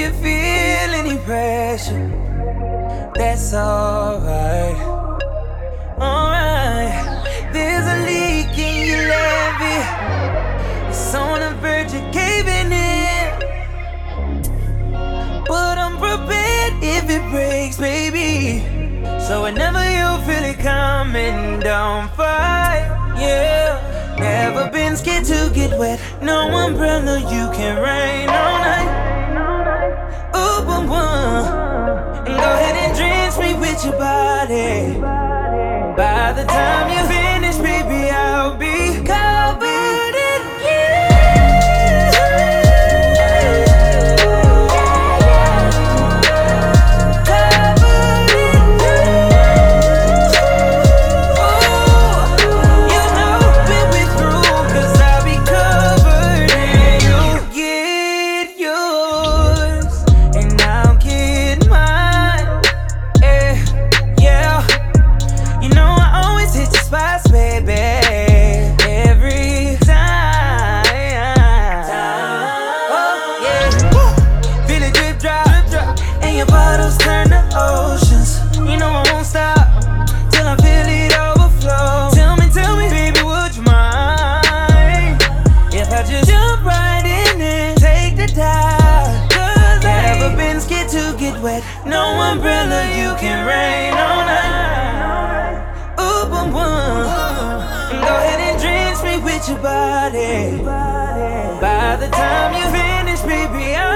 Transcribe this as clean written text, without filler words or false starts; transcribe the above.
you feel any pressure, that's alright. Alright, there's a leak in your levee. It's on the verge of caving in, but I'm prepared if it breaks, baby. So whenever you feel it coming, don't fight, yeah. Never been scared to get wet. No umbrella, you can rain all night. Ooh, and go ahead and drench me with your body. By the time you finish, baby, I'll be covered in you. Bottles turn to oceans. You know I won't stop till I feel it overflow. Tell me, baby, would you mind if I just jump right in and take the dive? Cause I never been scared to get wet. No umbrella, you can rain all night. Ooh, and go ahead and drench me with your body. By the time you finish, baby,